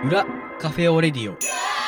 裏カフェオレディオ。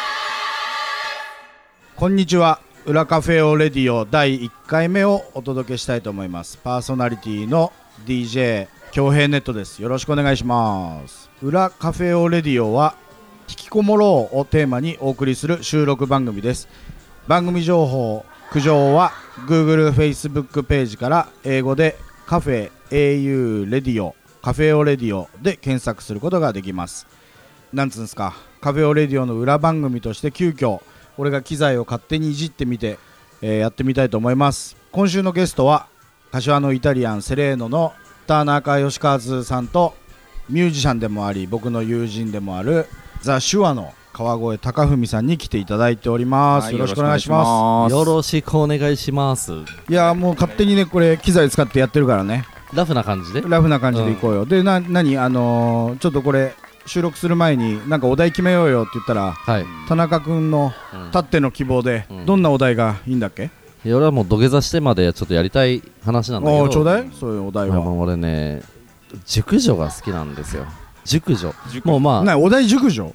こんにちは。裏カフェオレディオ第1回目をお届けしたいと思います。パーソナリティの DJ 京平ネットです。よろしくお願いします。裏カフェオレディオは引きこもろうをテーマにお送りする収録番組です。番組情報苦情は Google、Facebook ページから英語でカフェ AU レディオカフェオレディオで検索することができます。なんつうんですか、カフェオレディオの裏番組として急遽俺が機材を勝手にいじってみて、やってみたいと思います。今週のゲストは柏のイタリアンセレーノの田中義和さんとミュージシャンでもあり僕の友人でもあるザ・シュワの川越貴文さんに来ていただいております。よろしくお願いします。 よろしくお願いします。 いやもう勝手にねこれ機材使ってやってるからね、 ラフな感じでいこうよ、で何ちょっとこれ収録する前になんかお題決めようよって言ったら、 はい、 田中君のたっての希望で、どんなお題がいいんだっけ？ いや俺はもう土下座してまでちょっとやりたい話なんだけど、 ちょうだいそういうお題は。 俺ね熟女が好きなんですよ。熟女もうお題熟女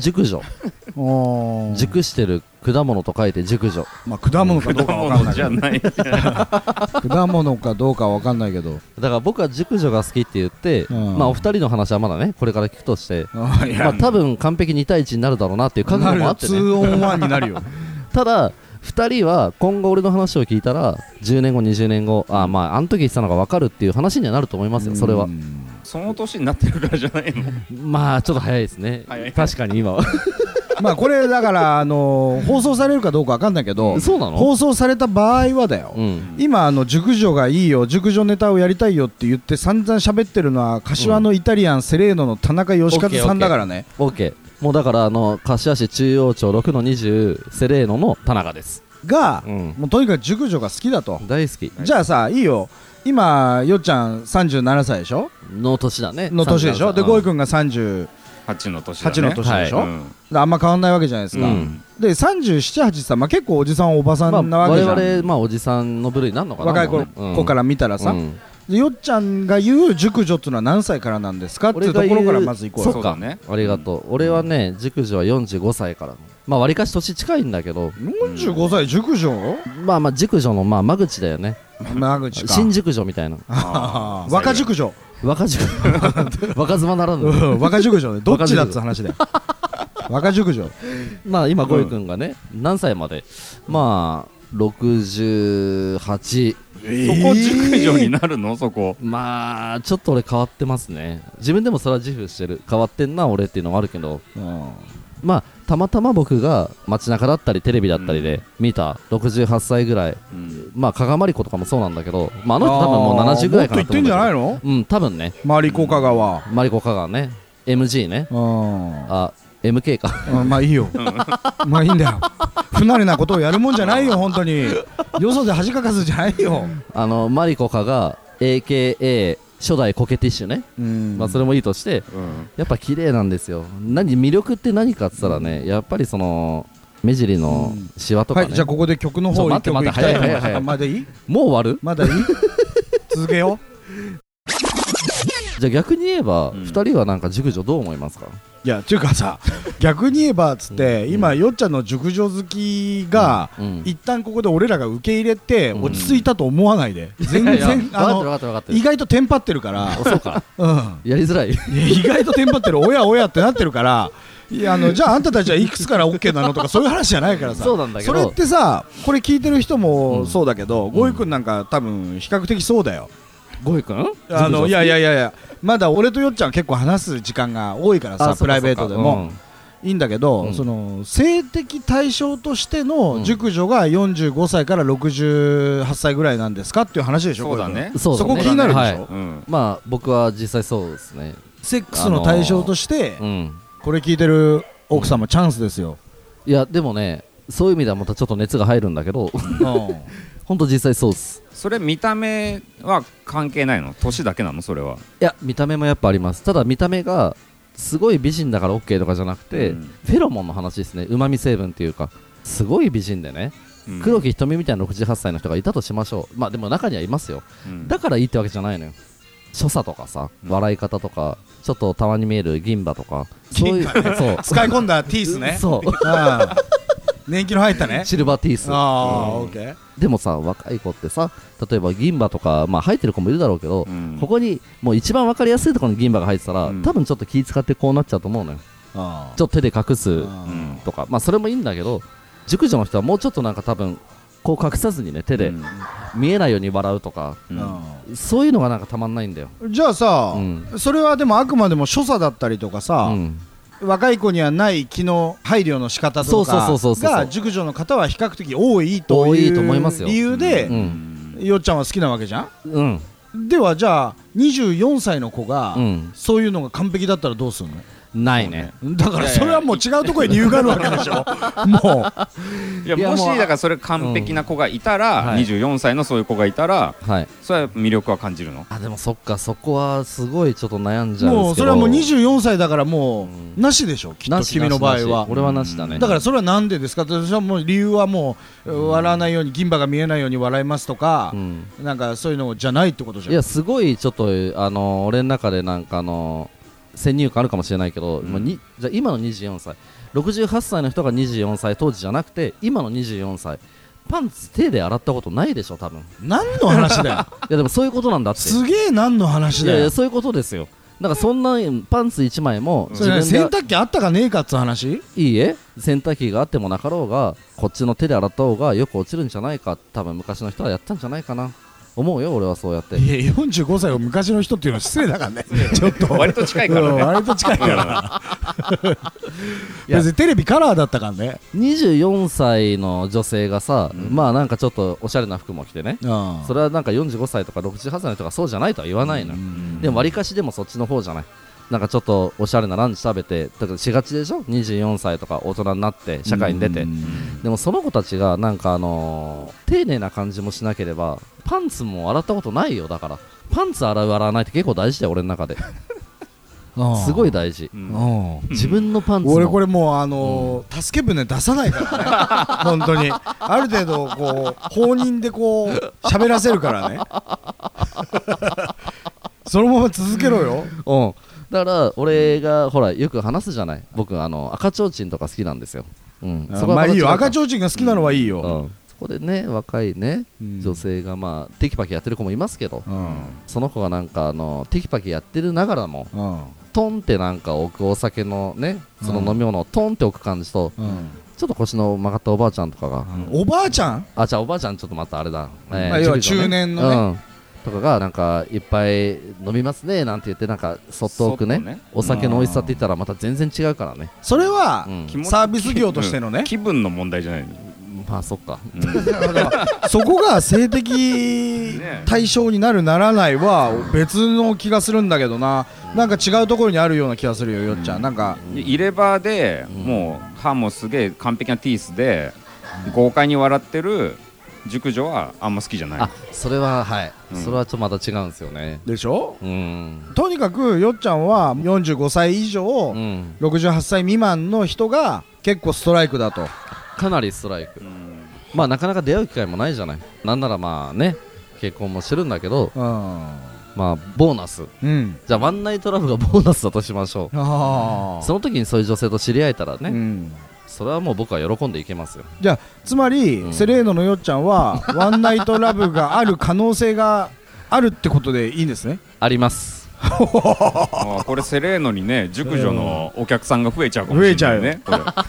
熟してる果物と書いて熟女。 果物かどうかわかんないじゃない果物かどうかわかんないけど、 だから僕は熟女が好きって言って、お二人の話はまだねこれから聞くとして、多分完璧2対1になるだろうなっていう覚悟もあってね、 2on1 になるよただ2人は今後俺の話を聞いたら10年後20年後あの時言ってたのが分かるっていう話にはなると思いますよ。それはその年になってるからじゃないの？ ちょっと早いですね確かに今はこれだから放送されるかどうか分かんないけど、 そうなの？ 放送された場合はだよ、今熟女がいいよ熟女ネタをやりたいよって言って散々喋ってるのは柏のイタリアンセレーノの田中義和さんだからね。 OK、もうだから柏市中央町6-20セレーノの田中ですが、もうとにかく熟女が好きだと。 大好き。 じゃあさいいよ、今よっちゃん37歳でしょの年だね。 の年でしょ。でゴイ君が38 の年でしょ、あんま変わんないわけじゃないですか、で37、8さ、結構おじさんおばさんなわけじゃん。 我々おじさんの部類になるのかな、 若い子から見たらさ、でよっちゃんが言う熟女っていうのは何歳からなんですかっていうところからまずいこうよ。 そうか、ありがとう。俺はね熟女は45歳から、わりかし年近いんだけど。 45歳熟女？ 熟女の間口だよね。 間口か。 新熟女みたいな。 若熟女。若妻ならぬ。 若熟女ね。どっちだっつ話だよ。若熟女。 今ゴイ君がね何歳まで68。 そこ熟女になるの？そこちょっと俺変わってますね。自分でもそれは自負してる。変わってんな俺っていうのもあるけど、たまたま僕が街中だったりテレビだったりで見た68歳ぐらい、加賀まりことかもそうなんだけど、あの人多分もう70ぐらいかなと思うんだけど。もっと言ってんじゃないの？多分ね。 マリコ香川ね、 MG ね、MK かいいよいいんだよ不慣れなことをやるもんじゃないよ本当によそで恥かかすじゃないよマリコカが AKA 初代コケティッシュね、それもいいとして、やっぱ綺麗なんですよ。魅力って何かって言ったらね、やっぱりその目尻のシワとかね。 じゃあここで曲の方待って早いまだいい？ もう終わる？ まだいい？続けよう。 じゃあ逆に言えば2人はなんか熟女どう思いますか？ いやっていうかさ逆に言えばっつって今よっちゃんの熟女好きが一旦ここで俺らが受け入れて落ち着いたと思わないで。全然意外とテンパってるから。 そうか、やりづらい。 意外とテンパってるおやってなってるから、じゃああんたたちはいくつから OK なのとかそういう話じゃないからさ。 そうなんだけどそれってさこれ聞いてる人もそうだけど、ゴイ君なんか多分比較的そうだよ。 ゴイ君？ いやまだ俺とよっちゃんは結構話す時間が多いからさ、プライベートでもいいんだけど、その性的対象としての熟女が45歳から68歳ぐらいなんですかっていう話でしょ。 そうだね。 そこ気になるでしょ。 僕は実際そうですね。 セックスの対象としてこれ聞いてる奥様チャンスですよ。 いやでもねそういう意味ではまたちょっと熱が入るんだけど本当実際そうっす。 それ見た目は関係ないの？年だけなのそれは？ いや見た目もやっぱあります。ただ見た目がすごい美人だから OK とかじゃなくて、フェロモンの話ですね。うまみ成分っていうかすごい美人でね、黒木瞳みたいな68歳の人がいたとしましょう。でも中にはいますよ、だからいいってわけじゃないのよ。 所作とかさ、笑い方とかちょっとたまに見える銀歯とかそういうそう使い込んだティースね。 そう年季の入ったね。 シルバーティース。 オッケー。 でもさ、若い子ってさ、例えば銀歯とか、まあ生えてる子もいるだろうけど、ここにもう一番分かりやすいところに銀歯が生えてたら、多分ちょっと気使ってこうなっちゃうと思うのよ。ちょっと手で隠すとか、まあそれもいいんだけど、熟女の人はもうちょっとなんか多分こう隠さずにね、手で見えないように笑うとか、そういうのがなんかたまんないんだよ。 じゃあさ、それはでもあくまでも所作だったりとかさ、若い子にはない気の配慮の仕方とかが熟女の方は比較的多いという理由でよっちゃんは好きなわけじゃん。ではじゃあ24歳の子がそういうのが完璧だったらどうするの？ ないね。 だからそれはもう違うところに理由があるわけでしょ。もういや、もしだからそれ完璧な子がいたら、24歳のそういう子がいたら、それは魅力は感じるの？ あ、でもそっか、そこはすごいちょっと悩んじゃうんですけど、 もうそれはもう24歳だからもうなしでしょ、きっと君の場合は。 俺はなしだね。 だからそれはなんでですかって、私はもう理由はもう笑わないように、銀歯が見えないように笑いますとか、なんかそういうのじゃないってことじゃん。 いや、すごいちょっと俺の中でなんか先入観あるかもしれないけど、じゃあ今の24歳68歳の人が24歳当時じゃなくて今の24歳パンツ手で洗ったことないでしょ多分。 何の話だよ。 いやでもそういうことなんだって。 すげえ何の話だよ。 いやそういうことですよ。だからそんなパンツ1枚も自分で洗濯機あったかねえかっつう話。 いいえ、洗濯機があってもなかろうがこっちの手で洗った方がよく落ちるんじゃないか、多分昔の人はやったんじゃないかな思うよ、俺はそうやって。 いや45歳を昔の人っていうのは失礼だからね。ちょっと割と近いからね。 割と近いからな。別にテレビカラーだったからね。 24歳の女性がさ、まあなんかちょっとおしゃれな服も着てね、それはなんか45歳とか68歳の人がそうじゃないとは言わないのよ。でも割かしでもそっちの方じゃない。なんかちょっとおしゃれなランチ食べてだからしがちでしょ、24歳とか大人になって社会に出て。でもその子たちがなんか丁寧な感じもしなければパンツも洗ったことないよ。だからパンツ洗う洗わないって結構大事だよ俺の中で。すごい大事。自分のパンツの俺これもう助け舟出さないからね。本当にある程度こう放任でこう喋らせるからね。そのまま続けろよ。 だから俺がほらよく話すじゃない、僕赤ちょうちんとか好きなんですよ。 まあいいよ、赤ちょうちんが好きなのはいいよ。 そこでね、若いね女性がまあテキパキやってる子もいますけど、その子がなんかテキパキやってるながらもトンってなんか置くお酒のね、その飲み物をトンって置く感じと、ちょっと腰の曲がったおばあちゃんとかが、 おばあちゃん？ あ、じゃあおばあちゃんちょっとまたあれだ、 要は中年のねとかがなんかいっぱい飲みますねなんて言ってなんかそっと置くね、お酒の美味しさって言ったらまた全然違うからね。 それはサービス業としてのね、 気分の問題じゃないの。 まあそっか、 そこが性的対象になるならないは別の気がするんだけどな。なんか違うところにあるような気がするよ、よっちゃん。なんか入れ歯でもう歯もすげえ完璧なティースで豪快に笑ってる熟女はあんま好きじゃない。 あ、それははい、それはちょっとまた違うんですよね。 でしょ。とにかくよっちゃんは45歳以上、68歳未満の人が結構ストライクだと。 かなりストライク。まあなかなか出会う機会もないじゃない。なんならまあね結婚もしてるんだけど、まあボーナス、じゃあワンナイトラブがボーナスだとしましょう。その時にそういう女性と知り合えたらね、それはもう僕は喜んでいけますよ。 じゃあつまり、セレーノのよっちゃんはワンナイトラブがある可能性があるってことでいいんですね。 あります。 これセレーノにね熟女のお客さんが増えちゃうかもしれないね。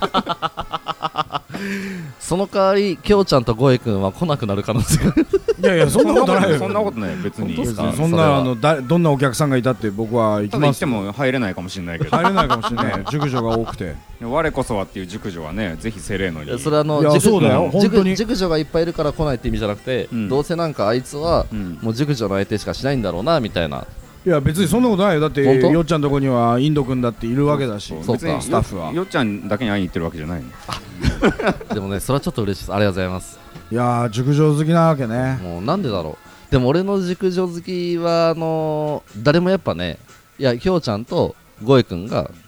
その代わりきょうちゃんとゴエ君は来なくなる可能性が。 いやいやそんなことないよ。 そんなことない別に。 そんなどんなお客さんがいたって僕は行きます。 行っても入れないかもしれないけど。 入れないかもしれない。熟女が多くて。 我こそはっていう熟女はねぜひセレーノに。 それそうだよ本当に。 熟女がいっぱいいるから来ないって意味じゃなくて、どうせなんかあいつはもう熟女の相手しかしないんだろうなみたいな。 いや別にそんなことないよ。だってよっちゃんのとこにはインド君だっているわけだし、 別にスタッフはよっちゃんだけに会いに行ってるわけじゃないの。 でもねそれはちょっと嬉しいです。ありがとうございます。 いやー熟女好きなわけね。 もうなんでだろう。でも俺の熟女好きは誰もやっぱね、いやきょうちゃんとゴエ君が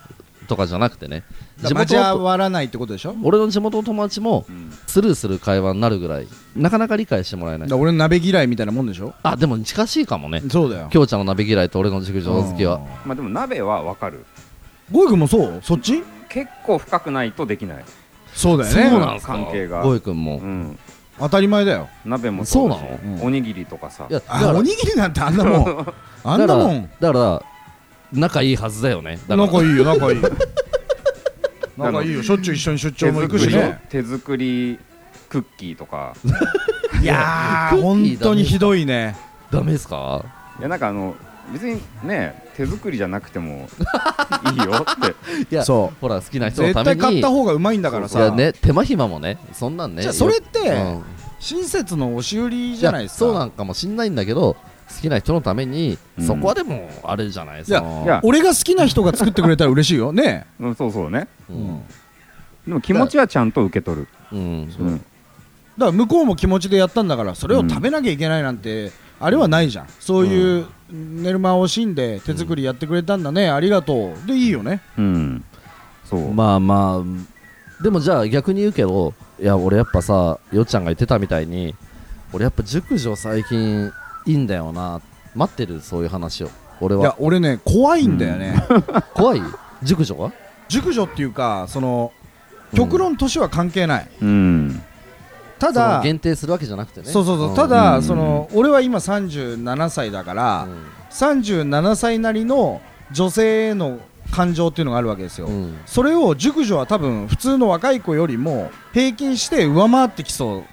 とかじゃなくてね、 交わらないってことでしょ。 俺の地元の友達もスルーする会話になるぐらいなかなか理解してもらえない。 だから俺の鍋嫌いみたいなもんでしょ。 あ、でも近しいかもね。 そうだよ。 きょうちゃんの鍋嫌いと俺の熟女好きは。 まあでも鍋はわかる。 ゴイ君もそうそっち。 結構深くないとできない。 そうだよね。 そうなんですか。 関係がゴイ君も、 うん、 当たり前だよ。 鍋もそうだし、 そうなの、 おにぎりとかさ。 いやおにぎりなんてあんなもんあんなもんだから仲いいはずだよね。だから仲いいよ仲いい仲いいよ。しょっちゅう一緒に出張も行くしね。 手作りクッキーとかいやー本当にひどいね。 ダメですか。 いやなんか別にね手作りじゃなくてもいいよっていやそうほら好きな人のために絶対買った方がうまいんだからさ。 いやね、手間暇もねそんなんね。 じゃあそれってうん親切の押し売りじゃないですか。 そうなんかもしんないんだけど、好きな人のために、 うんそこはでもあれじゃないですいやか。 いや俺が好きな人が作ってくれたら嬉しいよね。 うんそうそうね。 うんでも気持ちはちゃんと受け取る。 うんうんだから向こうも気持ちでやったんだからそれを食べなきゃいけないなんてあれはないじゃん。そういう寝る間を惜しんで手作りやってくれたんだね、ありがとうでいいよね。 うんそうまあまあでもじゃあ逆に言うけど、いや俺やっぱさよっちゃんが言ってたみたいに俺やっぱ熟女最近いいんだよな。待ってるそういう話を俺は。 いや俺ね怖いんだよね、 怖い熟女が熟女っていうかその極論年は関係ない、 うんたそのだ限定するわけじゃなくてね。 そうそうそう、 んただ、 うんその俺は今37歳だから、37歳なりの女性への感情っていうのがあるわけですよ、 うんそれを熟女は多分普通の若い子よりも平均して上回ってきそう。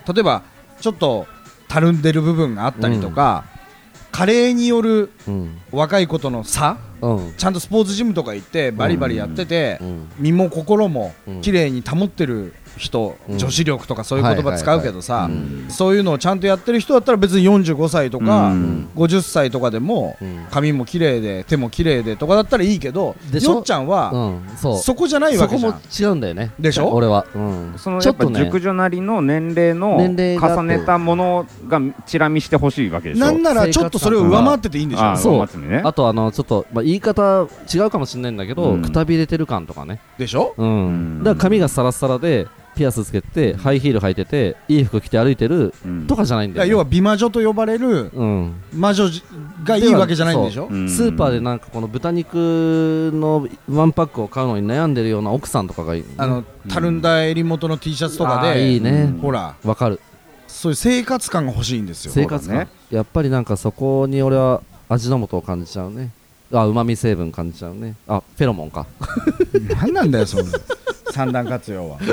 例えばちょっとたるんでる部分があったりとか、加齢によるうん若い子との差、 うんちゃんとスポーツジムとか行ってバリバリやってて、 うん身も心もうん綺麗に保ってる人、 うん女子力とかそういう言葉使うけどさ、 はいはいはいうんそういうのをちゃんとやってる人だったら別に45歳とか、 うん 50歳とかでも、 うん髪も綺麗で手も綺麗でとかだったらいいけど、 でしょよっちゃんは、 うんそうそこじゃないわけじゃん。 そこも違うんだよね。 でしょ俺は、うん、 そのやっぱちょっとね熟女なりの年齢の年齢が重ねたものがチラ見してほしいわけでしょ。 なんならちょっとそれを上回ってていいんでしょ。 あそう松見ね。 あとちょっと、言い方違うかもしれないんだけど、 うんくたびれてる感とかね、 でしょ。 うんだから髪がサラッサラでピアスつけてハイヒール履いてていい服着て歩いてるうんとかじゃないんだよ、ね、 いや要は美魔女と呼ばれるうん魔女がいいわけじゃないんでしょ。 うんスーパーでなんかこの豚肉のワンパックを買うのに悩んでるような奥さんとかがいい、 たるんだ襟元の T シャツとかで、 いいね、 ほらわかる。 そういう生活感が欲しいんですよ。 生活感、 そうだねやっぱりなんかそこに俺は味の素を感じちゃうね。うまみ成分感じちゃうね。フェロモンか何なんだよその三段活用は。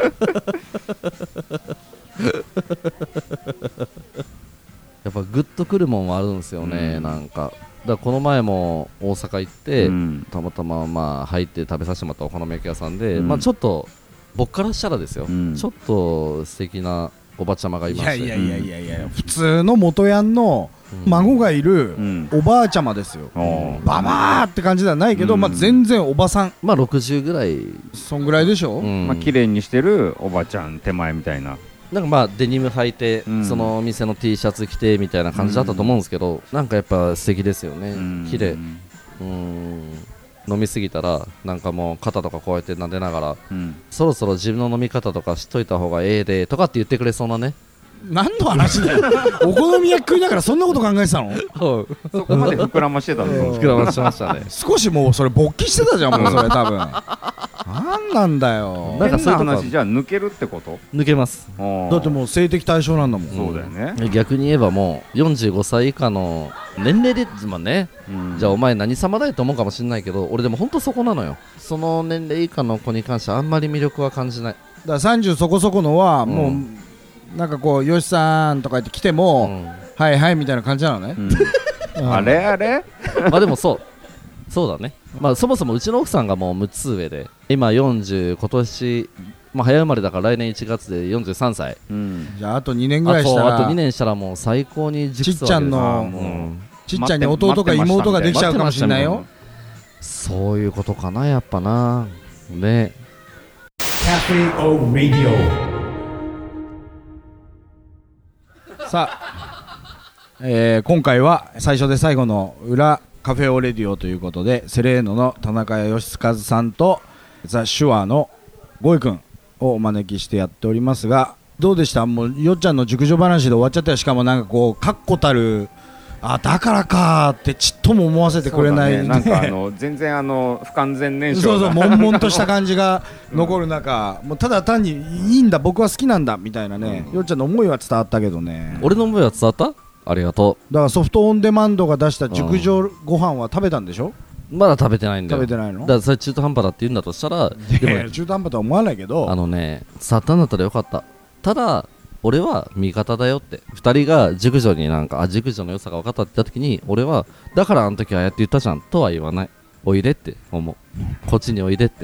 やっぱグッとくるもんはあるんですよね、 うんなんかだからこの前も大阪行って、 うんたまたま入って食べさせてもらったお好み焼き屋さんで、 うんちょっと僕からしたらですよ、 うんちょっと素敵なおばちゃまがいいまして、 やいやいやいやいや、普通の元ヤンのうん孫がいるうんおばあちゃまですよ。 おーババーって感じではないけど、 うん全然おばさん 60ぐらい、 そんぐらいでしょ。 うん綺麗にしてるおばちゃん手前みたいな。 なんかデニム履いて、 うんそのお店の T シャツ着てみたいな感じだったと思うんですけど、なんかやっぱ素敵ですよね、綺麗。飲みすぎたらなんかもう肩とかこうやって撫でながら、 うんそろそろ自分の飲み方とか知っといた方がええでとかって言ってくれそうなね。 何の話だよ。お好み焼き食いながらそんなこと考えてたの。 そこまで膨らましてたの。 膨らましましたね。 少しもうそれ勃起してたじゃんもうそれ多分。何なんだよ。 なんか変なそういうとこ話じゃあ抜けるってこと？ 抜けます。 だってもう性的対象なんだもん。 そうだよね。 逆に言えばもう45歳以下の年齢でね、 うんじゃあお前何様だよと思うかもしれないけど、俺でも本当そこなのよ。その年齢以下の子に関してあんまり魅力は感じない。 だから30そこそこのはもう、なんかこうよしさんとか言って来ても、はいはいみたいな感じなのね。 あれあれ？ まあでもそうだね。そもそもうちの奥さんがもう6つ上で今40、今年早生まれだから来年1月で43歳。 じゃああと2年ぐらいしたらあと2年したらもう最高に熟すわけです。 ちっちゃんのちっちゃんに弟か妹ができちゃうかもしれないよ。 そういうことかなやっぱなね。 Cafe O Radio。 さあ、今回は最初で最後の裏カフェオレディオということでセレーノの田中義和さんとザ・シュアのゴイ君をお招きしてやっておりますが、どうでした？もうよっちゃんの熟女話で終わっちゃったよ。しかもなんかこう確固たる、あ、だからかってちっとも思わせてくれない、 ね、なんか全然不完全燃焼そう悶々とした感じが残る中、もうただ単にいいんだ、僕は好きなんだみたいなね、よっちゃんの思いは伝わったけどね。 俺の思いは伝わった？ありがとだからソフトオンデマンドが出した熟女ご飯は食べたんでしょ？ まだ食べてないんだよ。 食べてないの？ だからそれ中途半端だって言うんだとしたら、 でも中途半端とは思わないけど、 伝わったんだったらよかった。ただ俺は味方だよって。2人が熟女に熟女の良さが分かったって言った時に、俺はだからあの時ああやって言ったじゃんとは言わない。おいでって思う。こっちにおいでって、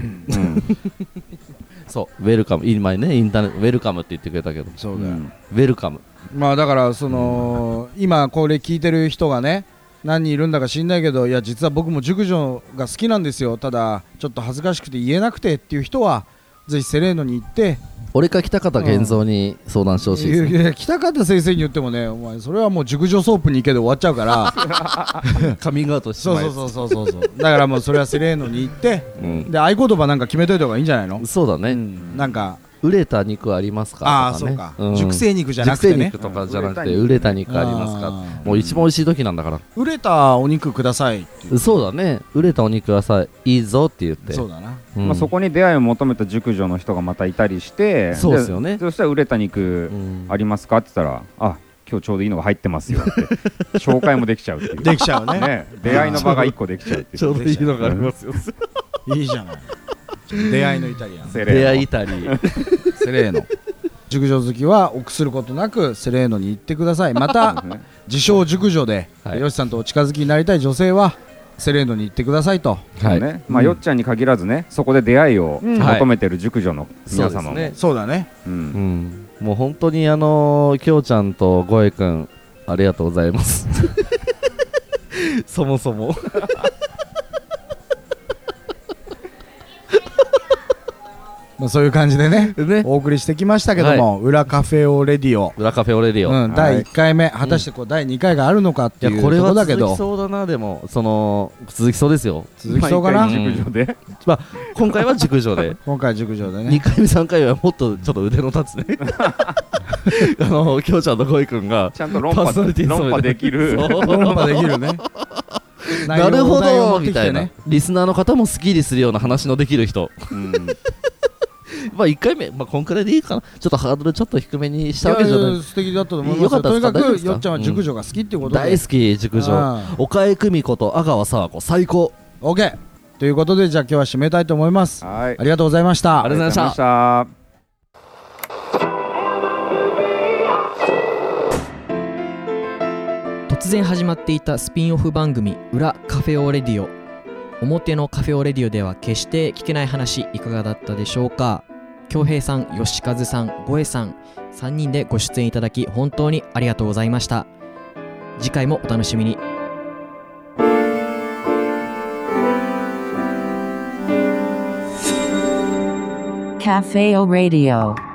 そうウェルカム、今ねインターネットウェルカムって言ってくれたけど、 そうだよ、 ウェルカム。 まあだから今これ聞いてる人がね、何人いるんだか知んないけど、いや実は僕も熟女が好きなんですよ、ただちょっと恥ずかしくて言えなくてっていう人はぜひセレーノに行って、 俺か北方健三に相談してほしいです、ね。 いや北方先生に言ってもね、お前それはもう熟女ソープに行けで終わっちゃうからカミングアウトしてそうだからもうそれはセレーノに行って、で合言葉なんか決めといた方がいいんじゃないの？ そうだね、 なんか売れた肉ありますかとかね。 ああそうか、熟成肉じゃなくてね、 熟成肉とかじゃなくて売れた肉ありますか。もう一番美味しい時なんだから、 売れたお肉くださいっていう。 そうだね、売れたお肉ください、いいぞって言って。 そうだな、 まあ、そこに出会いを求めた熟女の人がまたいたりして、 そうですよね。 そしたら売れた肉ありますかって言ったら、あ、今日ちょうどいいのが入ってますよって紹介もできちゃうっていう。 できちゃうね出会いの場が1個できちゃうっていう。 ちょうどいいのがありますよいいじゃない出会いのイタリアン、 出会いイタリーセレーノ熟女好きは臆することなくセレーノに行ってください。また自称熟女で、よしさんとお近づきになりたい女性はセレーノに行ってくださいと、 まあよっちゃんに限らずね、そこで出会いを求めてる熟女の皆様も、 そうだね、 もう本当にきょうちゃんとゴエくんありがとうございますそもそもまあそういう感じでねお送りしてきましたけども、裏カフェオレディオ、 裏カフェオレディオ、 第1回目、果たして第2回があるのかっていうところだけど、 これは続きそうだな。でも続きそうですよ。 続きそうかな。 熟女で、 まあ今回は熟女で今回熟女でね、 2回目3回目はもっとちょっと腕の立つねきょうちゃんとゴイくんがちゃんと論破できる論破できるねなるほどみたいな、リスナーの方もスッキリするような話のできる人まあ1回目、まあこんくらいでいいかな。ちょっとハードルちょっと低めにしたわけじゃない。 素敵だったと思いますよ。とにかくよっちゃんは熟女が好きっていうことで、 大好き熟女、岡江久美子と阿川佐和子最高。 OK ということで、じゃあ今日は締めたいと思います。 ありがとうございました。 ありがとうございました。 突然始まっていたスピンオフ番組裏カフェオレディオ。表のカフェオレディオでは決して聞けない話、いかがだったでしょうか。京平さん、吉和さん、ゴエさん3人でご出演いただき本当にありがとうございました。次回もお楽しみに。 Cafe O Radio